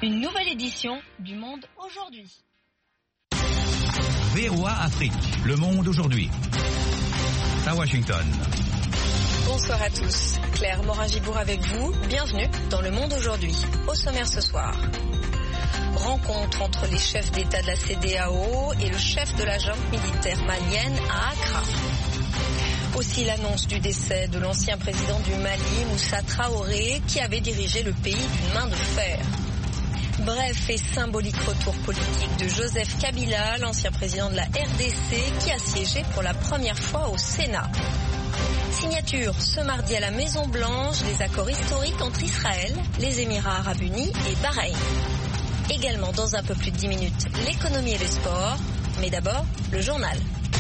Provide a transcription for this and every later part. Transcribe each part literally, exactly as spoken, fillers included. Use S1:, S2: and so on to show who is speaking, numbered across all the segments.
S1: Une nouvelle édition du Monde aujourd'hui.
S2: V O A Afrique, le monde aujourd'hui. À Washington.
S1: Bonsoir à tous. Claire Morin-Gibourg avec vous. Bienvenue dans le monde aujourd'hui. Au sommaire ce soir. Rencontre entre les chefs d'État de la C E D E A O et le chef de la junte militaire malienne à Accra. Aussi l'annonce du décès de l'ancien président du Mali, Moussa Traoré, qui avait dirigé le pays d'une main de fer. Bref et symbolique retour politique de Joseph Kabila, l'ancien président de la R D C, qui a siégé pour la première fois au Sénat. Signature ce mardi à la Maison Blanche des accords historiques entre Israël, les Émirats Arabes Unis et Bahreïn. Également dans un peu plus de dix minutes, l'économie et les sports. Mais d'abord, le journal.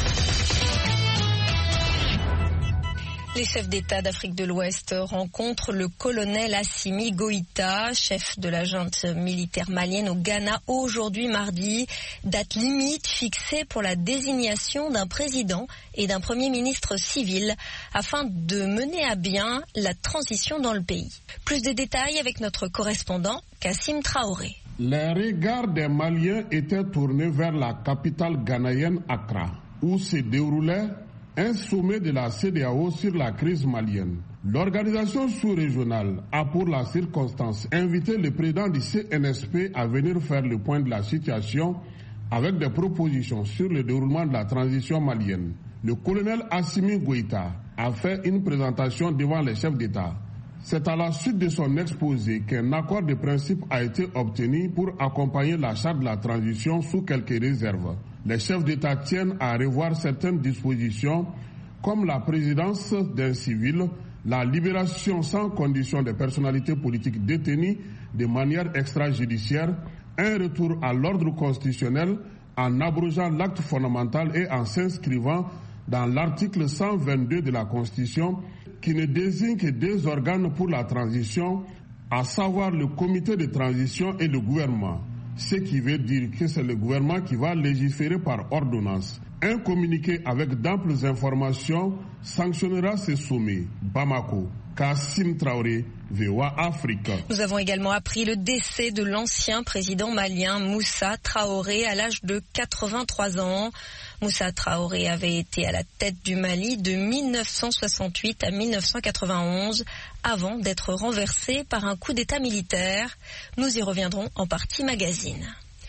S1: Les chefs d'État d'Afrique de l'Ouest rencontrent le colonel Assimi Goïta, chef de la junte militaire malienne au Ghana, aujourd'hui mardi, date limite fixée pour la désignation d'un président et d'un premier ministre civil afin de mener à bien la transition dans le pays. Plus de détails avec notre correspondant Kassim Traoré.
S3: Les regards des Maliens étaient tournés vers la capitale ghanéenne Accra, où se déroulait un sommet de la C E D E A O sur la crise malienne. L'organisation sous-régionale a pour la circonstance invité le président du C N S P à venir faire le point de la situation avec des propositions sur le déroulement de la transition malienne. Le colonel Assimi Goïta a fait une présentation devant les chefs d'État. C'est à la suite de son exposé qu'un accord de principe a été obtenu pour accompagner la charte de la transition sous quelques réserves. Les chefs d'État tiennent à revoir certaines dispositions comme la présidence d'un civil, la libération sans condition des personnalités politiques détenues de manière extrajudiciaire, un retour à l'ordre constitutionnel en abrogeant l'acte fondamental et en s'inscrivant dans l'article cent vingt-deux de la Constitution qui ne désigne que deux organes pour la transition, à savoir le comité de transition et le gouvernement. Ce qui veut dire que c'est le gouvernement qui va légiférer par ordonnance. Un communiqué avec d'amples informations sanctionnera ce sommet. Bamako, Kassim Traoré, V O A Afrique.
S1: Nous avons également appris le décès de l'ancien président malien Moussa Traoré à l'âge de quatre-vingt-trois ans. Moussa Traoré avait été à la tête du Mali de mille neuf cent soixante-huit à mille neuf cent quatre-vingt-onze avant d'être renversé par un coup d'État militaire. Nous y reviendrons en partie magazine.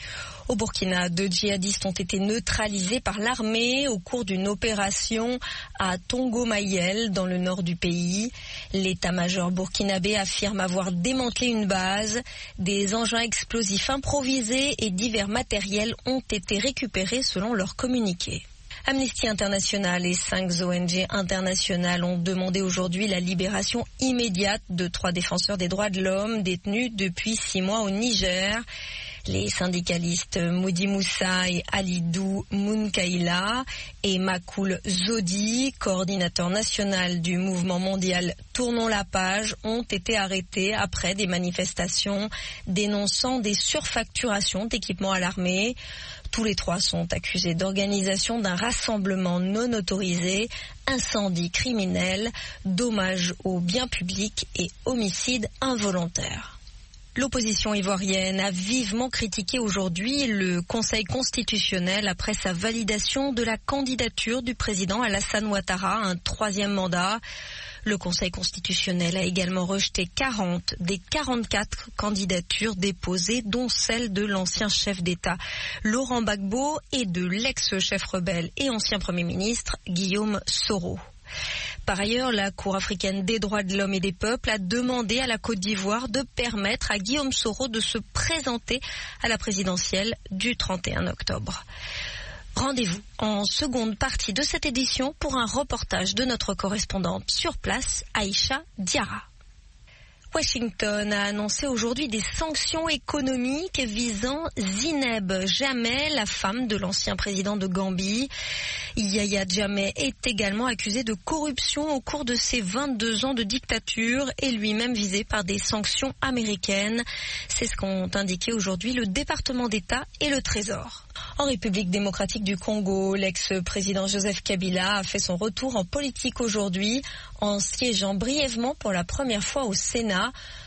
S1: Au Burkina, deux djihadistes ont été neutralisés par l'armée au cours d'une opération à Tongo-Mayel, dans le nord du pays. L'état-major burkinabé affirme avoir démantelé une base. Des engins explosifs improvisés et divers matériels ont été récupérés selon leur communiqué. Amnesty International et cinq O N G internationales ont demandé aujourd'hui la libération immédiate de trois défenseurs des droits de l'homme détenus depuis six mois au Niger. Les syndicalistes Moudi Moussa et Alidou Mounkaila et Makoul Zodi, coordinateur national du mouvement mondial Tournons la page, ont été arrêtés après des manifestations dénonçant des surfacturations d'équipements à l'armée. Tous les trois sont accusés d'organisation d'un rassemblement non autorisé, incendie criminel, dommages aux biens publics et homicide involontaire. L'opposition ivoirienne a vivement critiqué aujourd'hui le Conseil constitutionnel après sa validation de la candidature du président Alassane Ouattara à un troisième mandat. Le Conseil constitutionnel a également rejeté quarante des quarante-quatre candidatures déposées, dont celle de l'ancien chef d'État Laurent Gbagbo et de l'ex-chef rebelle et ancien Premier ministre Guillaume Soro. Par ailleurs, la Cour africaine des droits de l'homme et des peuples a demandé à la Côte d'Ivoire de permettre à Guillaume Soro de se présenter à la présidentielle du trente et un octobre. Rendez-vous en seconde partie de cette édition pour un reportage de notre correspondante sur place, Aïcha Diarra. Washington a annoncé aujourd'hui des sanctions économiques visant Zineb Jammeh, la femme de l'ancien président de Gambie. Yahya Jammeh est également accusé de corruption au cours de ses vingt-deux ans de dictature et lui-même visé par des sanctions américaines. C'est ce qu'ont indiqué aujourd'hui le département d'État et le Trésor. En République démocratique du Congo, l'ex-président Joseph Kabila a fait son retour en politique aujourd'hui en siégeant brièvement pour la première fois au Sénat.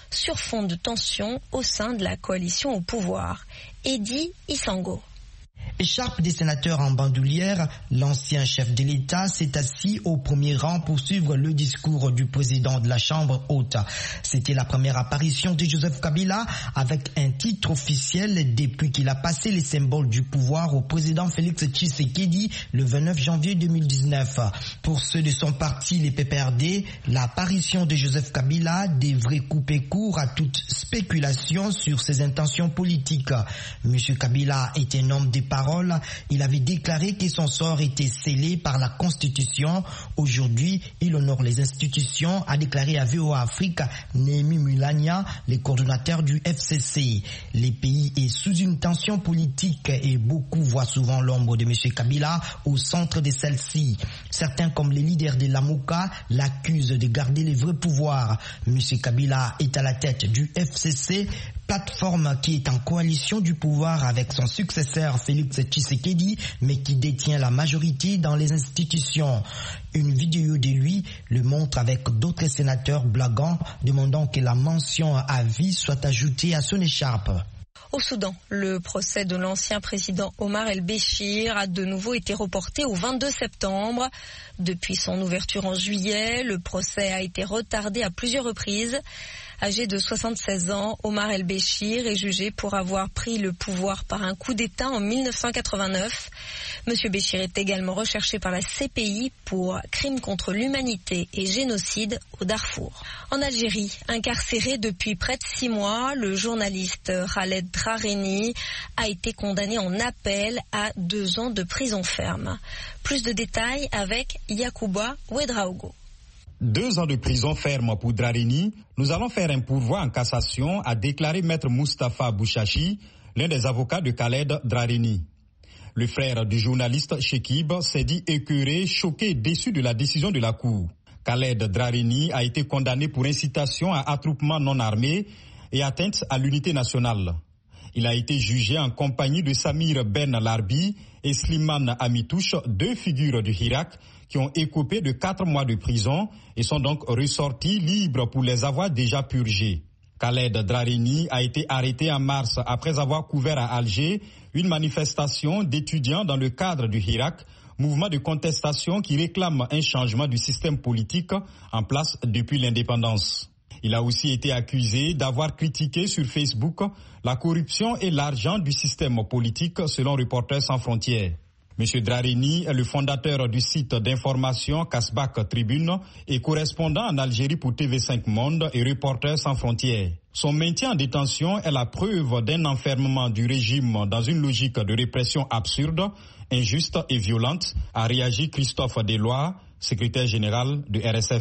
S1: sur fond de tension au sein de la coalition au pouvoir. Eddie Isango.
S4: Écharpe des sénateurs en bandoulière, l'ancien chef de l'État s'est assis au premier rang pour suivre le discours du président de la Chambre haute. C'était la première apparition de Joseph Kabila avec un titre officiel depuis qu'il a passé les symboles du pouvoir au président Félix Tshisekedi le vingt-neuf janvier deux mille dix-neuf. Pour ceux de son parti, les P P R D, l'apparition de Joseph Kabila devrait couper court à toute spéculation sur ses intentions politiques. Monsieur Kabila est un homme de parole. Il avait déclaré que son sort était scellé par la Constitution. Aujourd'hui, il honore les institutions, a déclaré à V O A Afrique Némi Mulania, le coordonnateur du F C C. Le pays est sous une tension politique et beaucoup voient souvent l'ombre de M. Kabila au centre de celle-ci. Certains, comme les leaders de l'Amouka, l'accusent de garder les vrais pouvoirs. M. Kabila est à la tête du F C C, plateforme qui est en coalition du pouvoir avec son successeur Félix Tshisekedi, mais qui détient la majorité dans les institutions. Une vidéo de lui le montre avec d'autres sénateurs blaguant, demandant que la mention à vie soit ajoutée à son écharpe.
S1: Au Soudan, le procès de l'ancien président Omar el-Béchir a de nouveau été reporté au vingt-deux septembre. Depuis son ouverture en juillet, le procès a été retardé à plusieurs reprises. Âgé de soixante-seize ans, Omar el-Béchir est jugé pour avoir pris le pouvoir par un coup d'État en mille neuf cent quatre-vingt-neuf. Monsieur Béchir est également recherché par la C P I pour crimes contre l'humanité et génocide au Darfour. En Algérie, incarcéré depuis près de six mois, le journaliste Khaled Drareni a été condamné en appel à deux ans de prison ferme. Plus de détails avec Yacouba Ouedraogo.
S5: Deux ans de prison ferme pour Drareni. Nous allons faire un pourvoi en cassation, a déclaré maître Moustapha Bouchachi, l'un des avocats de Khaled Drareni. Le frère du journaliste Chekib s'est dit écœuré, choqué et déçu de la décision de la Cour. Khaled Drareni a été condamné pour incitation à attroupement non armé et atteinte à l'unité nationale. Il a été jugé en compagnie de Samir Ben Larbi et Slimane Amitouche, deux figures du Hirak, qui ont écopé de quatre mois de prison et sont donc ressortis libres pour les avoir déjà purgés. Khaled Drareni a été arrêté en mars après avoir couvert à Alger une manifestation d'étudiants dans le cadre du Hirak, mouvement de contestation qui réclame un changement du système politique en place depuis l'indépendance. Il a aussi été accusé d'avoir critiqué sur Facebook la corruption et l'argent du système politique selon Reporters sans frontières. M. Drareni est le fondateur du site d'information Kasbak Tribune et correspondant en Algérie pour T V cinq Monde et Reporters sans frontières. Son maintien en détention est la preuve d'un enfermement du régime dans une logique de répression absurde, injuste et violente, a réagi Christophe Deloy, secrétaire général de R S F.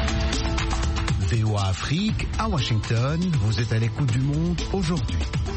S6: V O A Afrique, à Washington, vous êtes à l'écoute du monde aujourd'hui.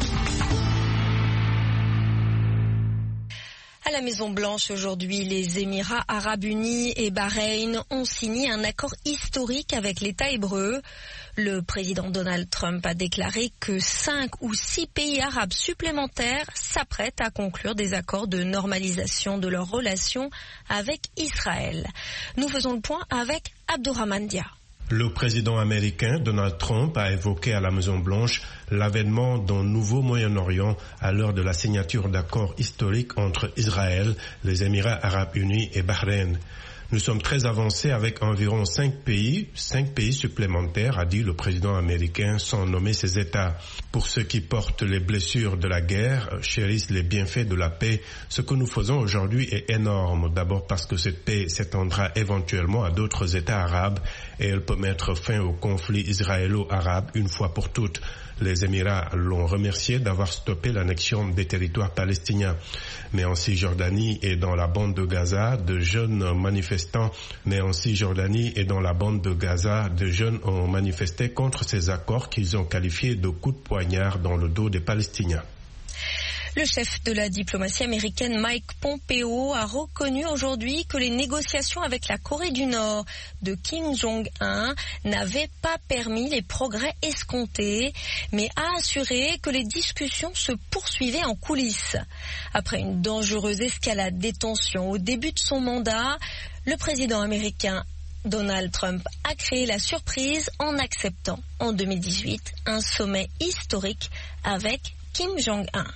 S1: À la Maison-Blanche aujourd'hui, les Émirats arabes unis et Bahreïn ont signé un accord historique avec l'État hébreu. Le président Donald Trump a déclaré que cinq ou six pays arabes supplémentaires s'apprêtent à conclure des accords de normalisation de leurs relations avec Israël. Nous faisons le point avec Abdourahmane Dia.
S7: Le président américain Donald Trump a évoqué à la Maison-Blanche l'avènement d'un nouveau Moyen-Orient à l'heure de la signature d'accords historiques entre Israël, les Émirats arabes unis et Bahreïn. Nous sommes très avancés avec environ cinq pays, cinq pays supplémentaires, a dit le président américain sans nommer ses États. Pour ceux qui portent les blessures de la guerre, chérissent les bienfaits de la paix, ce que nous faisons aujourd'hui est énorme. D'abord parce que cette paix s'étendra éventuellement à d'autres États arabes et elle peut mettre fin au conflit israélo-arabe une fois pour toutes. Les Émirats l'ont remercié d'avoir stoppé l'annexion des territoires palestiniens. Mais en Cisjordanie et dans la bande de Gaza, de jeunes manifestants, mais en Cisjordanie et dans la bande de Gaza, de jeunes ont manifesté contre ces accords qu'ils ont qualifiés de coups de poignard dans le dos des Palestiniens.
S1: Le chef de la diplomatie américaine Mike Pompeo a reconnu aujourd'hui que les négociations avec la Corée du Nord de Kim Jong-un n'avaient pas permis les progrès escomptés, mais a assuré que les discussions se poursuivaient en coulisses. Après une dangereuse escalade des tensions au début de son mandat, le président américain Donald Trump a créé la surprise en acceptant en deux mille dix-huit un sommet historique avec Kim Jong-un.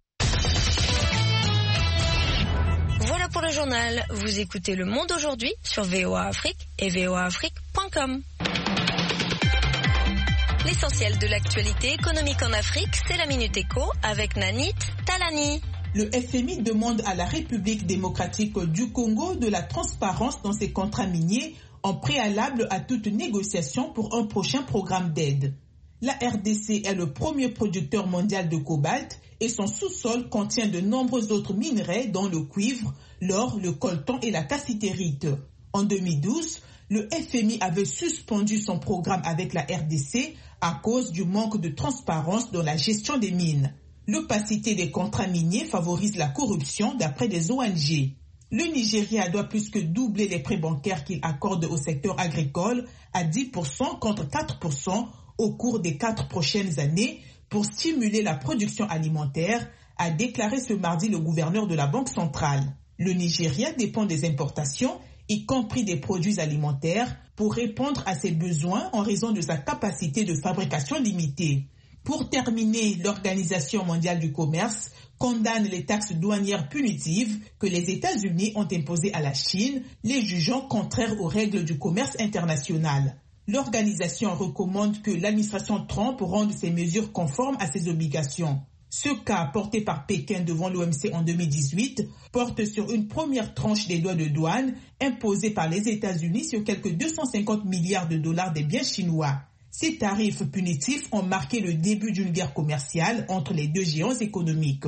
S1: Voilà pour le journal. Vous écoutez Le Monde aujourd'hui sur V O A Afrique et v o a afrique point com. L'essentiel de l'actualité économique en Afrique, c'est la Minute Éco avec Nanit Talani.
S8: Le F M I demande à la République démocratique du Congo de la transparence dans ses contrats miniers en préalable à toute négociation pour un prochain programme d'aide. La R D C est le premier producteur mondial de cobalt et son sous-sol contient de nombreux autres minerais dont le cuivre, l'or, le coltan et la cassitérite. En deux mille douze, le F M I avait suspendu son programme avec la R D C à cause du manque de transparence dans la gestion des mines. L'opacité des contrats miniers favorise la corruption d'après des O N G. Le Nigeria doit plus que doubler les prêts bancaires qu'il accorde au secteur agricole à dix pour cent contre quatre pour cent au cours des quatre prochaines années pour stimuler la production alimentaire, a déclaré ce mardi le gouverneur de la Banque centrale. Le Nigeria dépend des importations, y compris des produits alimentaires, pour répondre à ses besoins en raison de sa capacité de fabrication limitée. Pour terminer, l'Organisation mondiale du commerce condamne les taxes douanières punitives que les États-Unis ont imposées à la Chine, les jugeant contraires aux règles du commerce international. L'organisation recommande que l'administration Trump rende ces mesures conformes à ses obligations. Ce cas, porté par Pékin devant l'O M C en deux mille dix-huit, porte sur une première tranche des droits de douane imposés par les États-Unis sur quelques deux cent cinquante milliards de dollars des biens chinois. Ces tarifs punitifs ont marqué le début d'une guerre commerciale entre les deux géants économiques.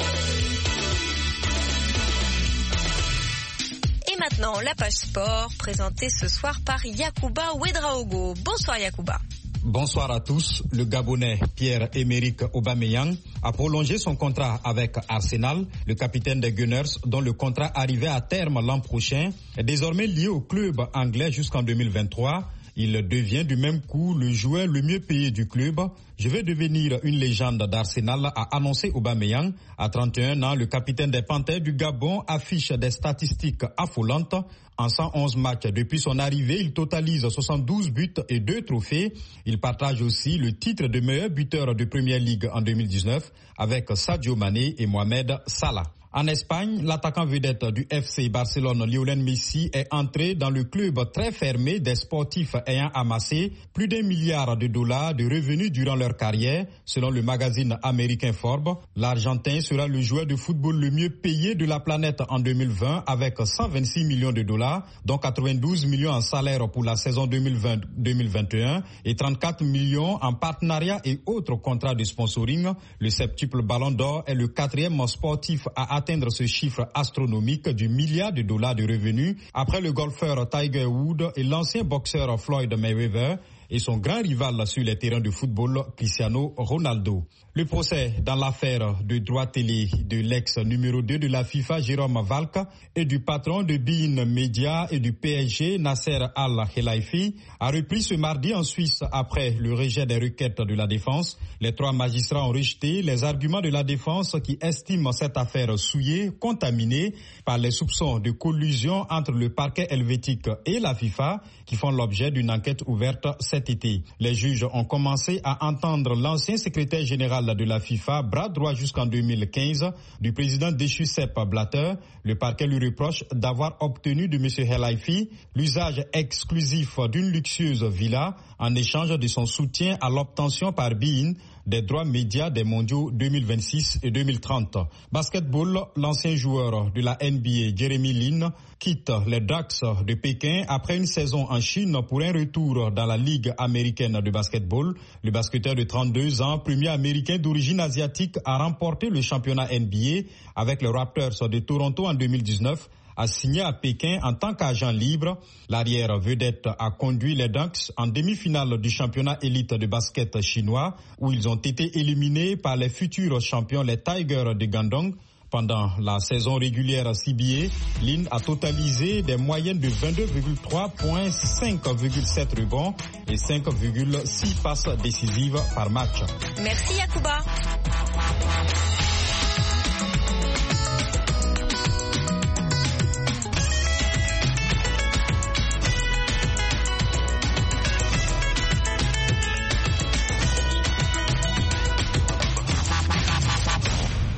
S1: Et maintenant, la page sport, présentée ce soir par Yacouba Ouedraogo. Bonsoir Yacouba.
S5: Bonsoir à tous. Le Gabonais Pierre-Emerick Aubameyang a prolongé son contrat avec Arsenal. Le capitaine des Gunners, dont le contrat arrivait à terme l'an prochain, est désormais lié au club anglais jusqu'en deux mille vingt-trois. Il devient du même coup le joueur le mieux payé du club. Je vais devenir une légende d'Arsenal, a annoncé Aubameyang. À trente et un ans, le capitaine des Panthères du Gabon affiche des statistiques affolantes. En cent onze matchs depuis son arrivée, il totalise soixante-douze buts et deux trophées. Il partage aussi le titre de meilleur buteur de Premier League en deux mille dix-neuf avec Sadio Mané et Mohamed Salah. En Espagne, l'attaquant vedette du F C Barcelone, Lionel Messi, est entré dans le club très fermé des sportifs ayant amassé plus d'un milliard de dollars de revenus durant leur carrière. Selon le magazine américain Forbes, l'Argentin sera le joueur de football le mieux payé de la planète en deux mille vingt avec cent vingt-six millions de dollars, dont quatre-vingt-douze millions en salaire pour la saison deux mille vingt deux mille vingt et un et trente-quatre millions en partenariat et autres contrats de sponsoring. Le septuple Ballon d'Or est le quatrième sportif à atteindre ce chiffre astronomique du milliard de dollars de revenus après le golfeur Tiger Woods et l'ancien boxeur Floyd Mayweather et son grand rival sur les terrains de football, Cristiano Ronaldo. Le procès dans l'affaire de droit télé de l'ex numéro deux de la FIFA, Jérôme Valk, et du patron de beIN Media et du P S G, Nasser Al-Khelaifi, a repris ce mardi en Suisse après le rejet des requêtes de la défense. Les trois magistrats ont rejeté les arguments de la défense qui estiment cette affaire souillée, contaminée par les soupçons de collusion entre le parquet helvétique et la FIFA, qui font l'objet d'une enquête ouverte cet été. Les juges ont commencé à entendre l'ancien secrétaire général de la FIFA, bras droit jusqu'en deux mille quinze, du président déchu Sepp Blatter. Le parquet lui reproche d'avoir obtenu de M. Khelaifi l'usage exclusif d'une luxueuse villa en échange de son soutien à l'obtention par beIN des droits médias des mondiaux deux mille vingt-six et deux mille trente. Basketball, l'ancien joueur de la N B A, Jeremy Lin, quitte les Ducks de Pékin après une saison en Chine pour un retour dans la Ligue américaine de basketball. Le basketteur de trente-deux ans, premier américain d'origine asiatique, a remporté le championnat N B A avec les Raptors de Toronto en deux mille dix-neuf. A signé à Pékin en tant qu'agent libre. L'arrière vedette a conduit les Ducks en demi-finale du championnat élite de basket chinois où ils ont été éliminés par les futurs champions, les Tigers de Guangdong. Pendant la saison régulière C B A, Lin a totalisé des moyennes de vingt-deux virgule trois points, cinq virgule sept rebonds et cinq virgule six passes décisives par match.
S1: Merci Yacouba.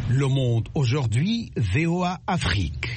S6: Le Monde aujourd'hui, V O A Afrique.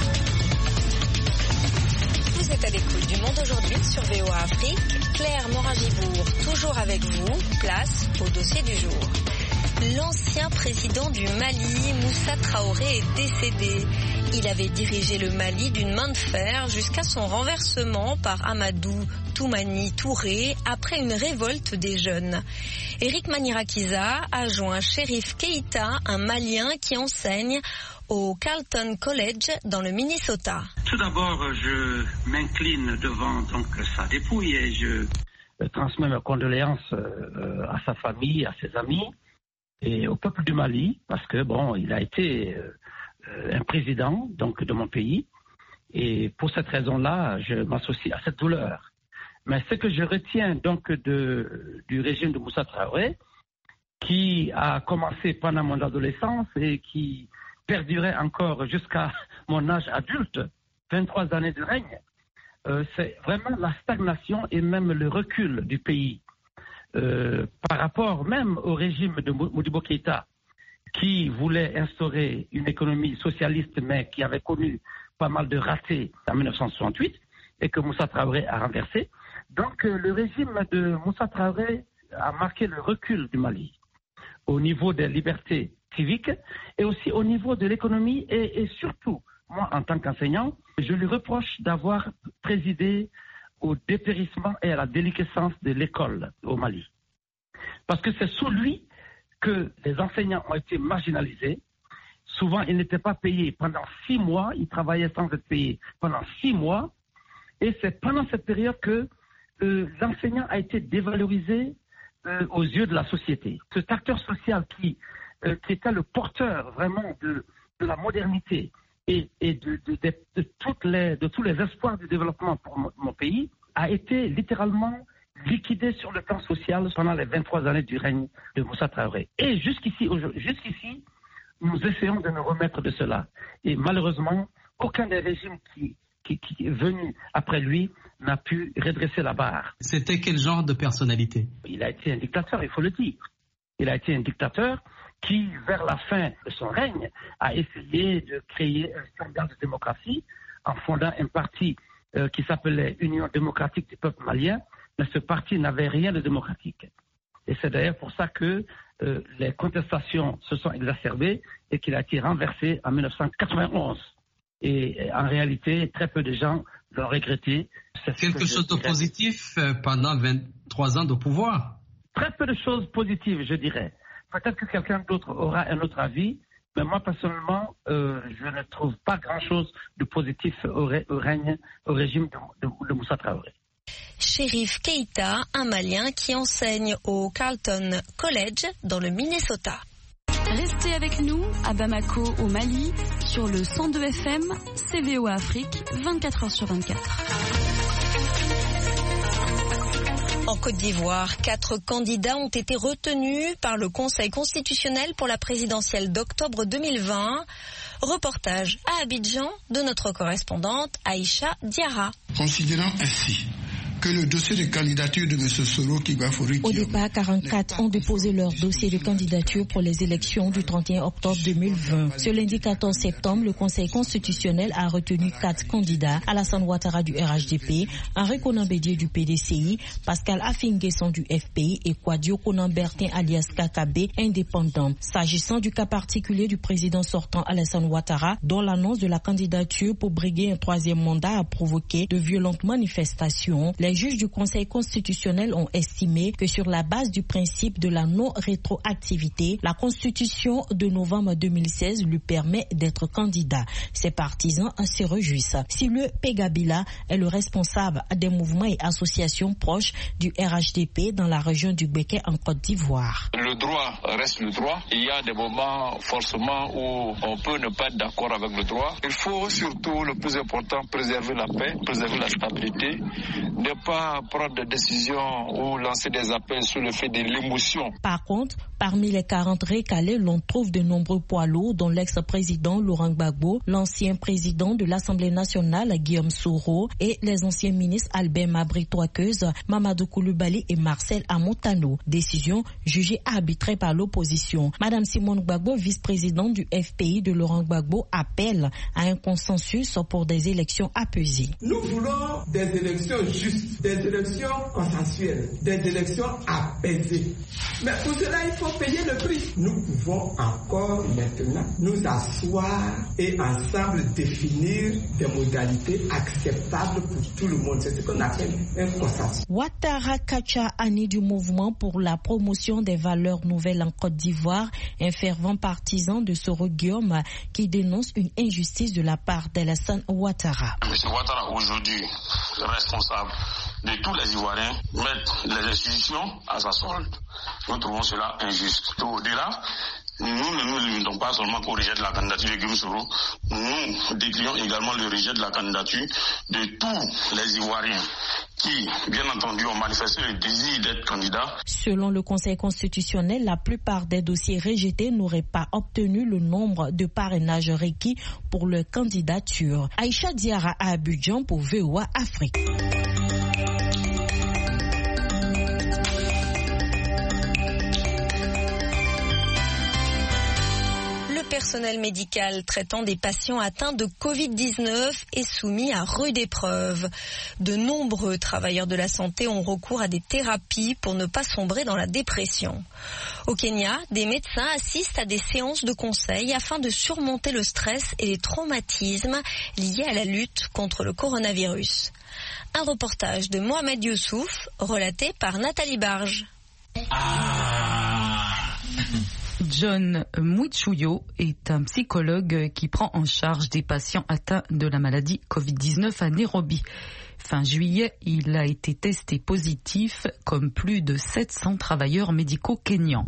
S1: Vous êtes à l'écoute du Monde aujourd'hui sur V O A Afrique. Claire Morin-Gibourg, toujours avec vous. Place au dossier du jour. L'ancien président du Mali, Moussa Traoré, est décédé. Il avait dirigé le Mali d'une main de fer jusqu'à son renversement par Amadou Toumani Touré après une révolte des jeunes. Eric Manirakiza a joint Chérif Keïta, un Malien qui enseigne au Carleton College dans le Minnesota.
S9: Tout d'abord, je m'incline devant donc sa dépouille et je transmets mes condoléances à sa famille, à ses amis et au peuple du Mali, parce que bon, il a été euh, un président donc de mon pays, et pour cette raison-là, je m'associe à cette douleur. Mais ce que je retiens donc de, du régime de Moussa Traoré, qui a commencé pendant mon adolescence et qui perdurait encore jusqu'à mon âge adulte, vingt-trois années de règne, euh, c'est vraiment la stagnation et même le recul du pays. Euh, par rapport même au régime de Modibo Keïta, qui voulait instaurer une économie socialiste, mais qui avait connu pas mal de ratés en mille neuf cent soixante-huit, et que Moussa Traoré a renversé. Donc euh, le régime de Moussa Traoré a marqué le recul du Mali, au niveau des libertés civiques, et aussi au niveau de l'économie, et, et surtout, moi en tant qu'enseignant, je lui reproche d'avoir présidé au dépérissement et à la déliquescence de l'école au Mali. Parce que c'est sous lui que les enseignants ont été marginalisés. Souvent, ils n'étaient pas payés pendant six mois. Ils travaillaient sans être payés pendant six mois. Et c'est pendant cette période que euh, l'enseignant a été dévalorisé euh, aux yeux de la société. Cet acteur social qui, euh, qui était le porteur vraiment de, de la modernité et, et de, de, de, de, toutes les, de tous les espoirs du développement pour mon, mon pays, a été littéralement liquidé sur le plan social pendant les vingt-trois années du règne de Moussa Traoré. Et jusqu'ici, jusqu'ici, nous essayons de nous remettre de cela. Et malheureusement, aucun des régimes qui, qui, qui est venu après lui n'a pu redresser la barre.
S10: C'était quel genre de personnalité?
S9: Il a été un dictateur, il faut le dire. Il a été un dictateur qui, vers la fin de son règne, a essayé de créer un standard de démocratie en fondant un parti euh, qui s'appelait Union démocratique du peuple malien, mais ce parti n'avait rien de démocratique. Et c'est d'ailleurs pour ça que euh, les contestations se sont exacerbées et qu'il a été renversé en mille neuf cent quatre-vingt-onze. Et, et en réalité, très peu de gens l'ont regretté.
S10: C'est Quelque chose de positif euh, pendant vingt-trois ans de pouvoir?
S9: Très peu de choses positives, je dirais. Peut-être que quelqu'un d'autre aura un autre avis, mais moi, personnellement, euh, je ne trouve pas grand-chose de positif au, ré, au règne, au régime de, de, de Moussa Traoré.
S1: Chérif Keïta, un Malien qui enseigne au Carleton College dans le Minnesota.
S11: Restez avec nous à Bamako, au Mali, sur le cent deux F M, C V O Afrique, vingt-quatre heures sur vingt-quatre.
S1: En Côte d'Ivoire, quatre candidats ont été retenus par le Conseil constitutionnel pour la présidentielle d'octobre deux mille vingt. Reportage à Abidjan de notre correspondante Aïcha Diarra.
S12: Considérant ainsi que le dossier de candidature de M. Soro Kibafori...
S13: Au départ, quarante-quatre ont déposé leur dossier de candidature pour les élections du trente et un octobre deux mille vingt. Ce lundi quatorze septembre, le Conseil constitutionnel a retenu quatre candidats: Alassane Ouattara du R H D P, Henri Konan Bédié du P D C I, Pascal Affinguesson du F P I et Kwadio Konan Bertin alias Kakabe, indépendant. S'agissant du cas particulier du président sortant Alassane Ouattara, dont l'annonce de la candidature pour briguer un troisième mandat a provoqué de violentes manifestations, les juges du Conseil constitutionnel ont estimé que sur la base du principe de la non-rétroactivité, la Constitution de novembre deux mille seize lui permet d'être candidat. Ses partisans se réjouissent. Si le Pegabila est le responsable des mouvements et associations proches du R H D P dans la région du Béquet en Côte d'Ivoire.
S14: Le droit reste le droit. Il y a des moments forcément où on peut ne pas être d'accord avec le droit. Il faut surtout, le plus important, préserver la paix, préserver la stabilité, ne pas prendre de décisions ou lancer des appels sur le fait de l'émotion.
S13: Par contre, parmi les quarante recalés, l'on trouve de nombreux poids lourds, dont l'ex-président Laurent Gbagbo, l'ancien président de l'Assemblée nationale Guillaume Soro et les anciens ministres Albert Mabry-Touakeuse, Mamadou Koulibaly et Marcel Amontano. Décision jugée arbitraire par l'opposition. Madame Simone Gbagbo, vice-présidente du F P I de Laurent Gbagbo, appelle à un consensus pour des élections apaisées.
S15: Nous voulons des élections justes, des élections consensuelles, des élections apaisées. Mais pour cela, il faut payer le prix. Nous pouvons encore maintenant nous asseoir et ensemble définir des modalités acceptables pour tout le monde. C'est ce qu'on appelle un consensus.
S13: Ouattara Kacha Ani du mouvement pour la promotion des valeurs nouvelles en Côte d'Ivoire, un fervent partisan de Soro Guillaume qui dénonce une injustice de la part d'Alassane Ouattara.
S14: Monsieur Ouattara, aujourd'hui, responsable de tous les Ivoiriens, mettre les institutions à sa solde. Nous trouvons cela injuste. Au-delà, nous ne nous limitons pas seulement au rejet de la candidature de Guillaume Soro, nous décrions également le rejet de la candidature de tous les Ivoiriens qui, bien entendu, ont manifesté le désir d'être candidats.
S13: Selon le Conseil constitutionnel, la plupart des dossiers rejetés n'auraient pas obtenu le nombre de parrainages requis pour leur candidature. Aïcha Diarra à Abidjan pour V O A Afrique.
S1: Le personnel médical traitant des patients atteints de covid dix-neuf est soumis à rude épreuve. De nombreux travailleurs de la santé ont recours à des thérapies pour ne pas sombrer dans la dépression. Au Kenya, des médecins assistent à des séances de conseil afin de surmonter le stress et les traumatismes liés à la lutte contre le coronavirus. Un reportage de Mohamed Youssouf, relaté par Nathalie Barge.
S16: Ah. John Mwichuyo est un psychologue qui prend en charge des patients atteints de la maladie covid dix-neuf à Nairobi. Fin juillet, il a été testé positif comme plus de sept cents travailleurs médicaux kenyans.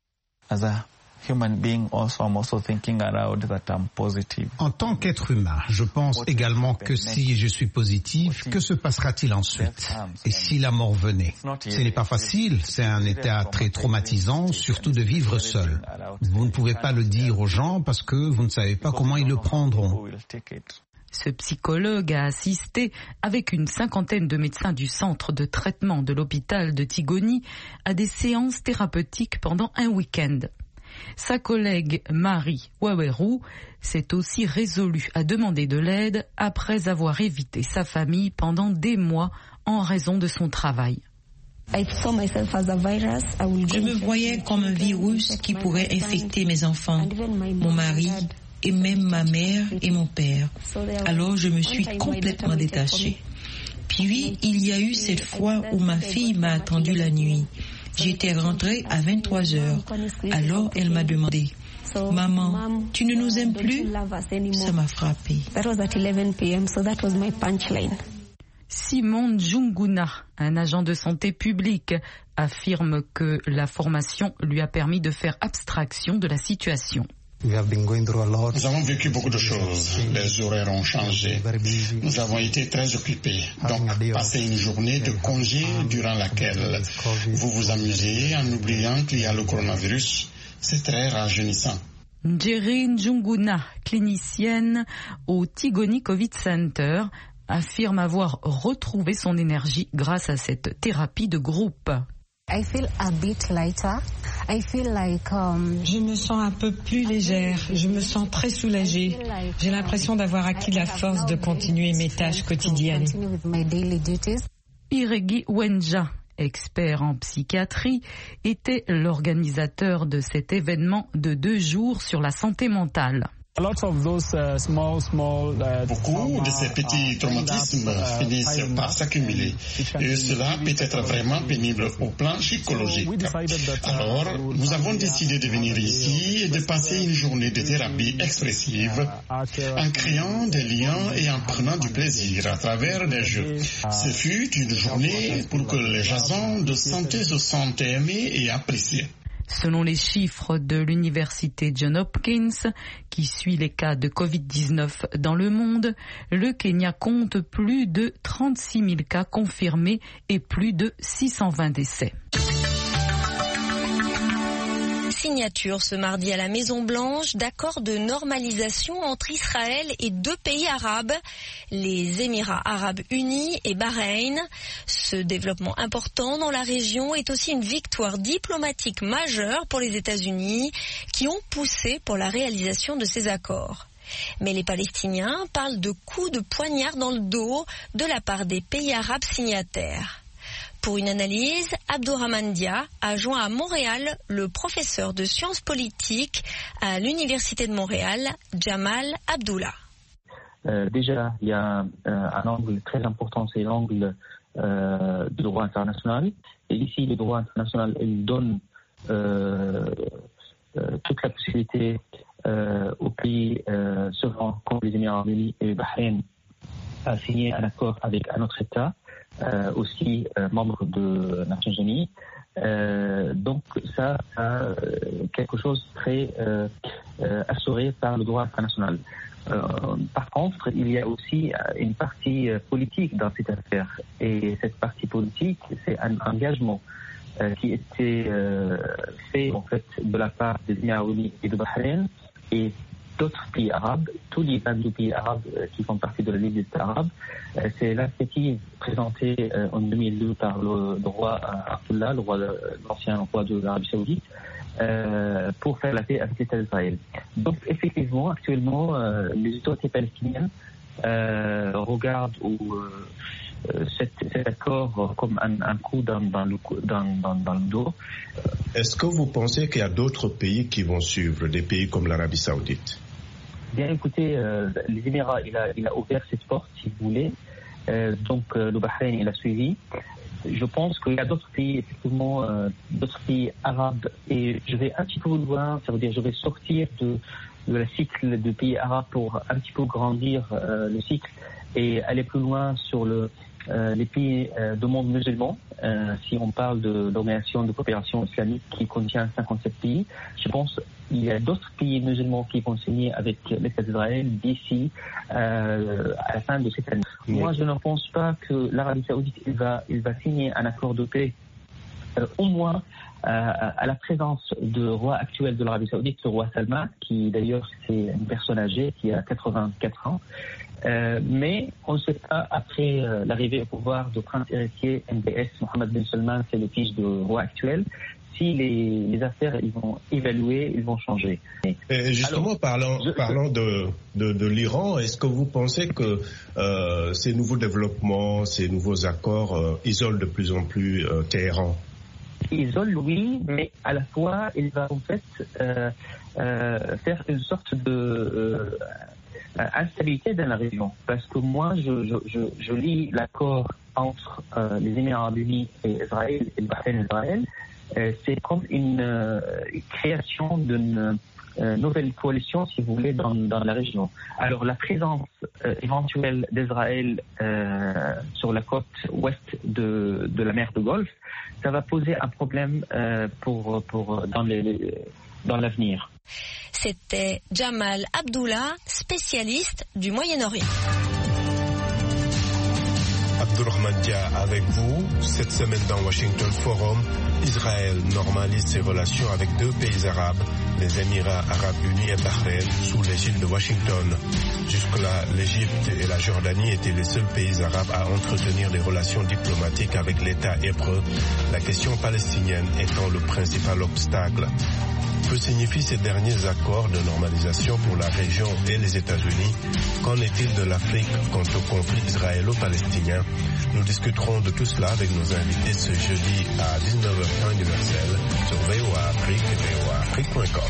S17: En tant qu'être humain, je pense également que si je suis positif, que se passera-t-il ensuite? Et si la mort venait? Ce n'est pas facile, c'est un état très traumatisant, surtout de vivre seul. Vous ne pouvez pas le dire aux gens parce que vous ne savez pas comment ils le prendront.
S16: Ce psychologue a assisté avec une cinquantaine de médecins du centre de traitement de l'hôpital de Tigoni à des séances thérapeutiques pendant un week-end. Sa collègue Marie Waweru s'est aussi résolue à demander de l'aide après avoir évité sa famille pendant des mois en raison de son travail.
S18: Je me voyais comme un virus qui pourrait infecter mes enfants, mon mari et même ma mère et mon père. Alors je me suis complètement détachée. Puis il y a eu cette fois où ma fille m'a attendue la nuit. J'étais rentrée à vingt-trois heures. Alors elle m'a demandé « Maman, tu ne nous aimes plus ?» Ça m'a frappée.
S16: Simon Njunguna, un agent de santé publique, affirme que la formation lui a permis de faire abstraction de la situation.
S19: Nous avons vécu beaucoup de choses. Les horaires ont changé. Nous avons été très occupés. Donc, passer une journée de congé durant laquelle vous vous amusez en oubliant qu'il y a le coronavirus, c'est très rajeunissant.
S16: Njeri Njunguna, clinicienne au Tigoni Covid Center, affirme avoir retrouvé son énergie grâce à cette thérapie de groupe.
S20: I feel a bit lighter. I feel like, um,
S21: je me sens un peu plus légère, je me sens très soulagée. J'ai l'impression d'avoir acquis la force de continuer mes tâches quotidiennes.
S16: Iregi Wenja, expert en psychiatrie, était l'organisateur de cet événement de deux jours sur la santé mentale.
S19: Beaucoup de ces petits traumatismes finissent par s'accumuler et cela peut être vraiment pénible au plan psychologique. Alors, nous avons décidé de venir ici et de passer une journée de thérapie expressive en créant des liens et en prenant du plaisir à travers des jeux. Ce fut une journée pour que les agents de santé se sentent aimés et appréciés.
S16: Selon les chiffres de l'université Johns Hopkins, qui suit les cas de covid dix-neuf dans le monde, le Kenya compte plus de trente-six mille cas confirmés et plus de six cent vingt décès.
S1: Signature ce mardi à la Maison-Blanche d'accords de normalisation entre Israël et deux pays arabes, les Émirats arabes unis et Bahreïn. Ce développement important dans la région est aussi une victoire diplomatique majeure pour les États-Unis qui ont poussé pour la réalisation de ces accords. Mais les Palestiniens parlent de coups de poignard dans le dos de la part des pays arabes signataires. Pour une analyse, Abdourahmane Dia a joint à Montréal le professeur de sciences politiques à l'Université de Montréal, Jamal Abdullah.
S2: Euh, déjà, il y a euh, un angle très important, c'est l'angle euh, du droit international. Et ici, le droit international, il donne euh, euh, toute la possibilité euh, aux pays euh, souverains comme les Émirats arabes unis et Bahreïn à signer un accord avec un autre État. Euh, aussi euh, membre de Nations Unies. Euh, donc ça, ça euh, quelque chose de très euh, euh, assuré par le droit international. Euh, par contre, il y a aussi une partie euh, politique dans cette affaire. Et cette partie politique, c'est un engagement euh, qui était euh, fait en fait de la part des Émirats unis et de Bahreïn et d'autres pays arabes, tous les vingt-deux pays arabes euh, qui font partie de la Ligue des États arabes. Euh, c'est l'initiative présentée euh, en deux mille deux par le, le roi Abdullah, le roi, l'ancien roi de l'Arabie Saoudite, euh, pour faire la paix avec l'État d'Israël. Donc effectivement, actuellement, euh, les autorités palestiniennes euh, regardent ou, euh, cet, cet accord comme un, un coup dans, dans, le, dans, dans, dans le dos.
S7: Est-ce que vous pensez qu'il y a d'autres pays qui vont suivre, des pays comme l'Arabie Saoudite?
S2: Bien écoutez, euh, les Émirats, il a, il a ouvert cette porte, si vous voulez. Euh, donc euh, le Bahreïn, il a suivi. Je pense qu'il y a d'autres pays, effectivement, euh, d'autres pays arabes. Et je vais un petit peu loin, ça veut dire je vais sortir de, de la cycle de pays arabes pour un petit peu grandir euh, le cycle et aller plus loin sur le, euh, les pays euh, du monde musulman. Euh, si on parle de l'Organisation de coopération islamique qui contient cinquante-sept pays, je pense qu'il y a d'autres pays musulmans qui vont signer avec l'État d'Israël d'ici euh, à la fin de cette année. Oui. Moi, je ne pense pas que l'Arabie Saoudite il va, il va signer un accord de paix, euh, au moins euh, à la présence du roi actuel de l'Arabie Saoudite, le roi Salman, qui d'ailleurs c'est une personne âgée qui a quatre-vingt-quatre ans. Euh, mais on ne sait pas, après euh, l'arrivée au pouvoir du prince héritier M B S, Mohammed bin Salman, c'est le fils du roi actuel, si les, les affaires ils vont évaluer, ils vont changer.
S7: Et justement, Alors, parlant, je, parlant de, de, de l'Iran, est-ce que vous pensez que euh, ces nouveaux développements, ces nouveaux accords euh, isolent de plus en plus euh, Téhéran?
S2: Isole, oui, mais à la fois, il va en fait euh, euh, faire une sorte de... Euh, instabilité dans la région, parce que moi je, je, je, je lis l'accord entre euh, les Émirats arabes unis et Israël et le Bahreïn et Israël, euh, c'est comme une euh, création d'une euh, nouvelle coalition, si vous voulez, dans, dans la région. Alors la présence euh, éventuelle d'Israël euh, sur la côte ouest de, de la mer de Golfe, ça va poser un problème euh, pour, pour dans les, les dans l'avenir.
S1: C'était Jamal Abdullah, spécialiste du Moyen-Orient.
S7: Abdourahmane Dia avec vous. Cette semaine dans Washington Forum, Israël normalise ses relations avec deux pays arabes, les Émirats arabes unis et Bahreïn, sous l'égide de Washington. Jusque-là, l'Égypte et la Jordanie étaient les seuls pays arabes à entretenir des relations diplomatiques avec l'État hébreu, la question palestinienne étant le principal obstacle. Que signifient ces derniers accords de normalisation pour la région et les États-Unis? Qu'en est-il de l'Afrique quant au conflit israélo-palestinien? Nous discuterons de tout cela avec nos invités ce jeudi à dix-neuf heures temps universel sur V O A Afrique et V O A Afrique point com.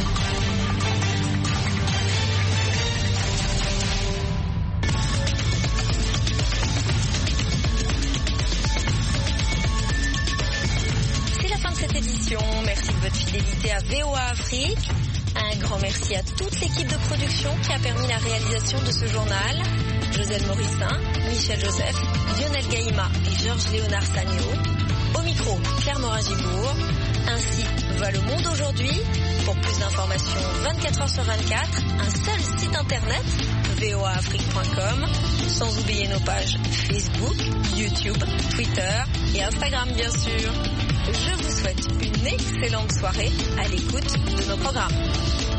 S1: Merci de votre fidélité à V O A Afrique. Un grand merci à toute l'équipe de production qui a permis la réalisation de ce journal. Joselle Morissin, Michel Joseph, Lionel Gaïma et Georges Léonard Sagno. Au micro, Claire Morin-Gibourg. Ainsi va le monde aujourd'hui. Pour plus d'informations vingt-quatre heures sur vingt-quatre, un seul site internet, v o a afrique point com, sans oublier nos pages Facebook, YouTube, Twitter et Instagram bien sûr. Je vous souhaite une excellente soirée à l'écoute de nos programmes.